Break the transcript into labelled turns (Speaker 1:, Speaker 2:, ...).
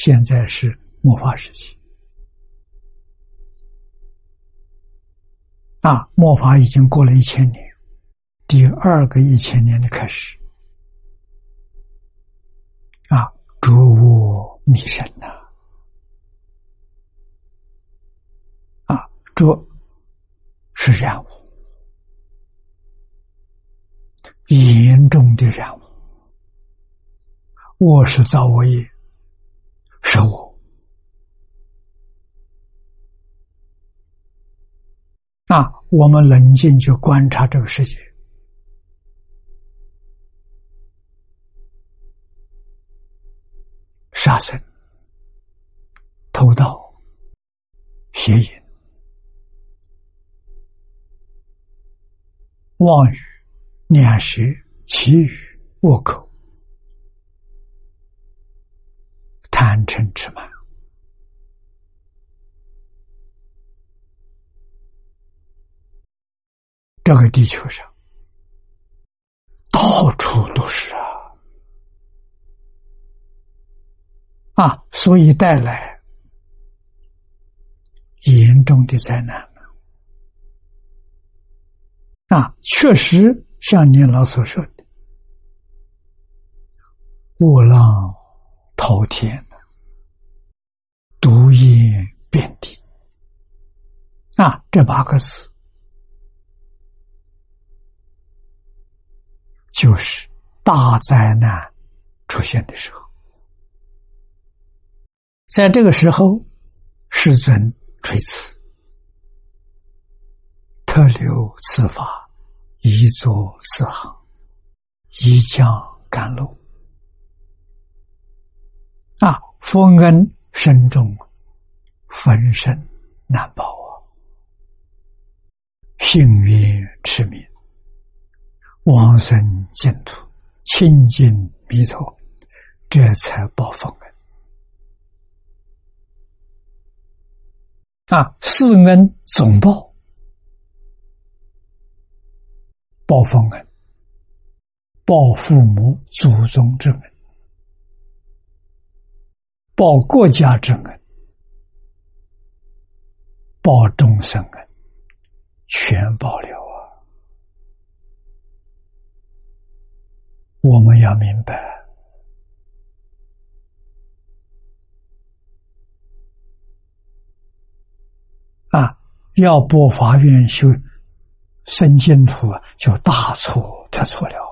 Speaker 1: 现在是末法时期末法已经过了1000年，第2个1000年的开始诸我弥深这是染污，严重的染污。我是造我业，是我我们冷静去观察这个世界，杀生、偷盗、邪淫、妄语、两舌、绮语、恶口、贪嗔痴慢，这个地球上到处都是所以带来严重的灾难确实像您老所说的，恶浪滔天，毒液遍地这8个字就是大灾难出现的时候。在这个时候，世尊垂慈，特留此法，以作此行，以降甘露佛恩深重，分身难报幸运持名，往生净土，亲近弥陀，这才报佛恩四恩总报，报佛恩，报父母祖宗之恩，报国家之恩，报众生恩，全报了我们要明白要拨法院修生净土就大错特错了